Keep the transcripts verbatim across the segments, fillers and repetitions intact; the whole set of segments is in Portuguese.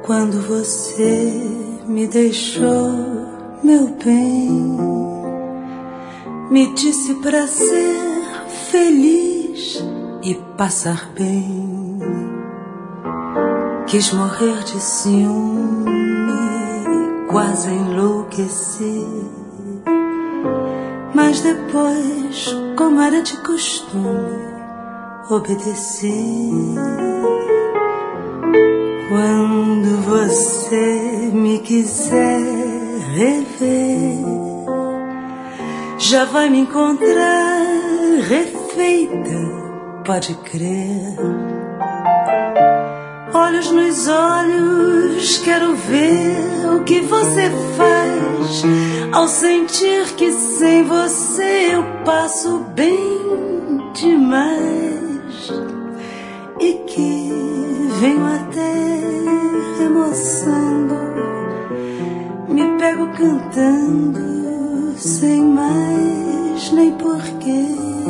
Quando você me deixou, meu bem, me disse pra ser feliz e passar bem. Quis morrer de ciúme, quase enlouqueci. Mas depois, como era de costume, obedeci. Quando você me quiser rever, já vai me encontrar refeita, pode crer. Olhos nos olhos, quero ver o que você faz ao sentir que sem você eu passo bem demais e que venho até remoçando, me pego cantando sem mais nem porquê.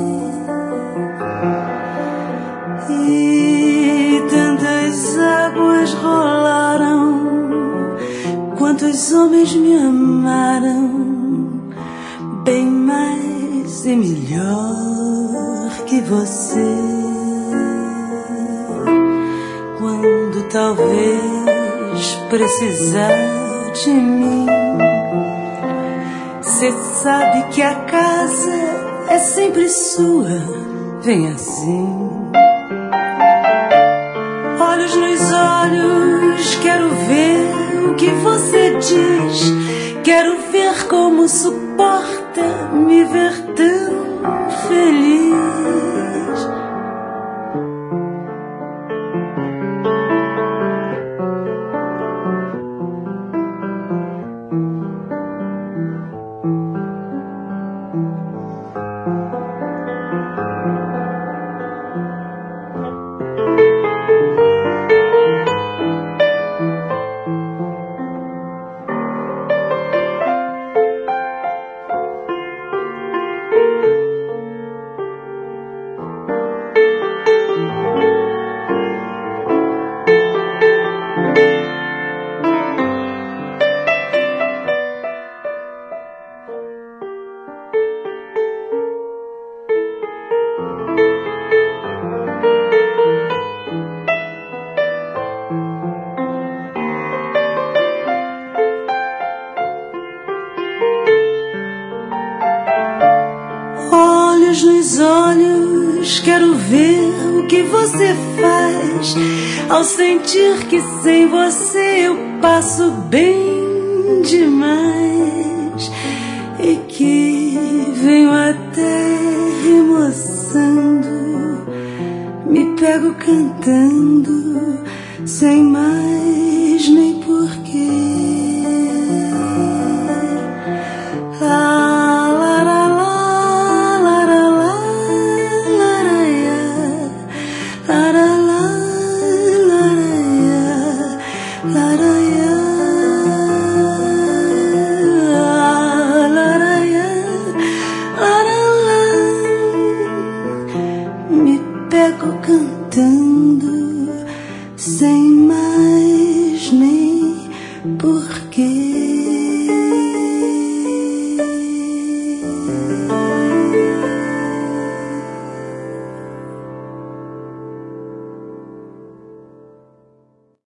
E tantas águas rolaram, quantos homens me amaram bem mais e melhor que você. Quando talvez precisar de mim, cê sabe que a casa é sempre sua, vem assim. Olhos nos olhos, quero ver o que você diz, quero ver como suporta me ver tão feliz. Nos olhos, quero ver o que você faz ao sentir que sem você eu passo bem demais e que venho até remoçando, me pego cantando sem mais